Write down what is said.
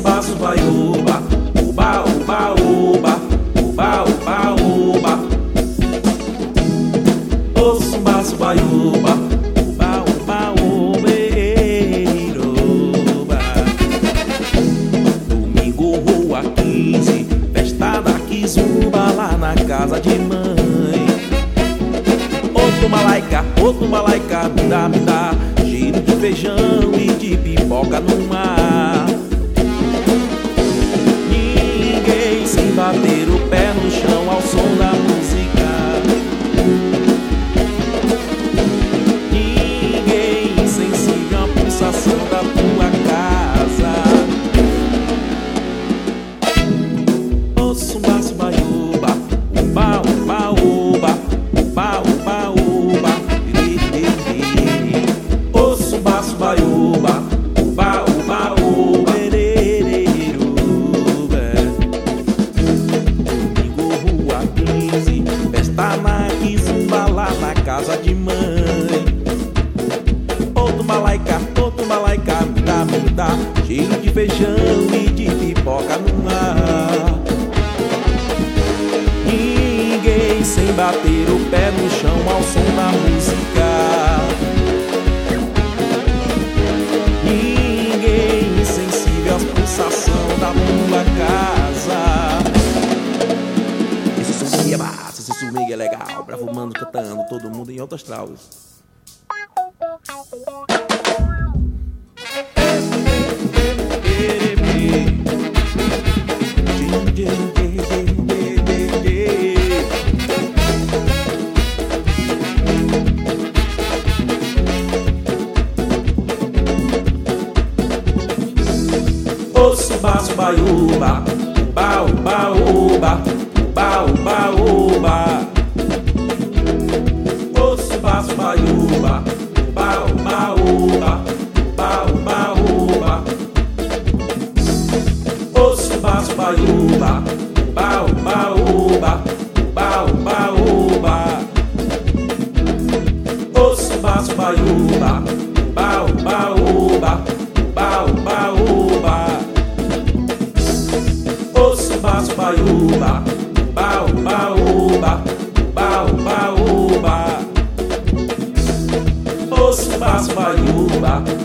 Suba, suba, uba, uba, uba, uba, uba, uba, uba. Oh, suba, suba, uba, uba, uba, uba. Domingo, rua 15, festa da Kizumba lá na casa de mãe. Ô tumbalaica, me dá giro de feijão e de pipoca no mar. Ninguém sem bater o pé no chão ao som da música. Ninguém insensível à pulsação da tua casa. Ô sumba, sumba, uba, uba, uba, uba, uba, uba, uba. Ô sumba, sumba, uba, uba, uba, uba. Domingo, rua 15, festa na Kizumba lá na casa de mãe. Ô tumbalaica, me dá cheiro de feijão e de pipoca no ar. Ninguém sem bater o pé no chão ao som da música. Ninguém insensível à pulsação da tua casa. Esse swing é massa, esse swing é legal. Bravo mano cantando, todo mundo em alto astral. Ô suba, suba, uba, uba, uba, uba, uba, uba, uba. Ô suba, suba, uba, uba, uba, uba, uba, uba, uba. Ô suba, suba, uba, uba, uba, uba, uba, uba, uba. Ô suba, suba, uba, uba, uba, uba, uba, uba, uba. Ô suba, suba, uba, uba, uba, uba, uba, uba, uba. Ô suba, suba, uba.